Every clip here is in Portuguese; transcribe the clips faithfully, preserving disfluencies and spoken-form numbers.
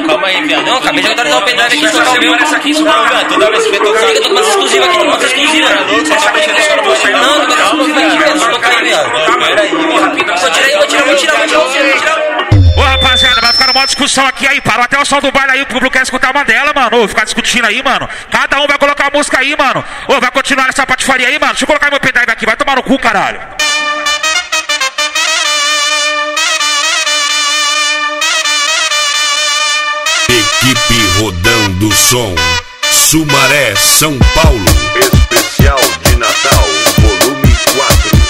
Calma aí, viado. Não, acabei de atualizar o pendrive aqui, tocar o meu. Essa aqui, isso não, viado. Toda vez que você tocar. Eu tô com umas exclusivas aqui, tem umas exclusivas. Você sabe que você não pode sair. Não, tem umas exclusivas aqui, viado. Vou tocar aí, viado. Pera aí, rapidinho. Vou tirar aí, vou tirar, vou tirar, vou tirar, vou tirar. Ô rapaziada, vai ficar numa discussão aqui aí, parou até o som do baile aí, o público quer escutar uma dela, mano. Ô, ficar discutindo aí, mano. Cada um vai colocar a música aí, mano. Ô, vai continuar essa patifaria aí, mano. Deixa eu colocar meu pendrive aqui, vai tomar no cu, caralho. Equipe Rodando Som, Sumaré, São Paulo. Especial de Natal, volume quatro.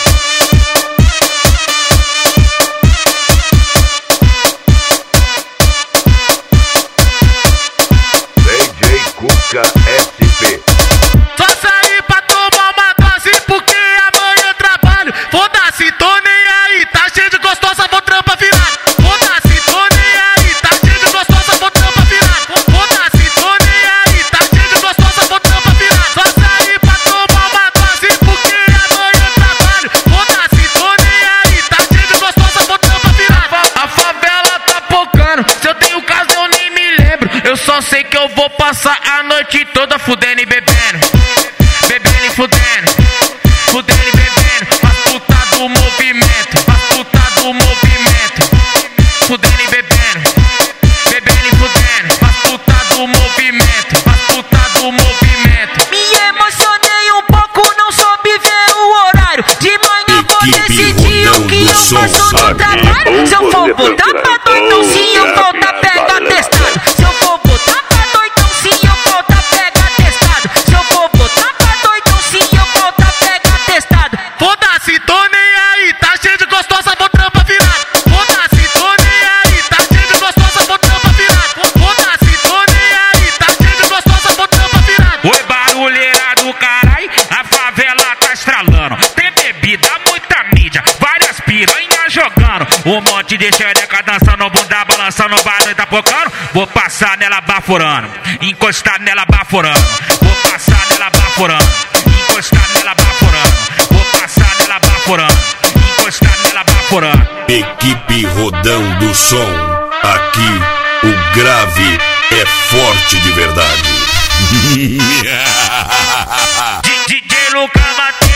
Cuca S P. Só sair pra tomar uma dose porque amanhã eu trabalho. Foda-se, tô nem aí, tá cheio de gostosa, vou trampa virado. Foda-se, tô nem aí, tá cheio de gostosa, vou trampa virado. Foda-se, tô nem aí, tá cheio de gostosa, vou trampa virado. Só sair pra tomar uma dose porque amanhã eu trabalho. Foda-se, tô nem aí, tá cheio de gostosa, vou trampa virado. A favela tá pocando, se eu tenho casa eu nem me lembro. Eu só sei que eu vou passar a noite toda fudendo e bebendo, bebendo e fudendo, fudendo e bebendo. Faz puta do movimento, faz puta do movimento, fudendo e bebendo, bebendo e fudendo. Faz puta do movimento, faz puta do movimento. Me emocionei um pouco, não soube ver o horário. De manhã vou decidir o que eu faço no trabalho. Se eu for botar pra doidão, se eu voltar pega testado. Se eu for botar pra doidão, se eu voltar pega testado. Se eu for botar pra doidão, se eu voltar pega testado. Foda-se, tô nem aí, tá cheio de gostosa, vou trampa virado. Foda-se, tô nem aí, tá cheio de gostosa, vou trampa virado. Foda-se, tô nem aí, tá cheio de gostosa, vou trampa virado. Oi, barulheira do carai, a favela tá estralando. Tem bebida, muita mídia, várias piranhas jogando. Um monte de xereca dançando, bunda balançando, o barulho tá focando. Vou passar nela baforando, encostar nela baforando. Vou passar nela baforando, encostar nela baforando. Vou passar nela baforando, encostar nela baforando. Equipe Rodando Som, aqui o grave é forte de verdade. D J Lucas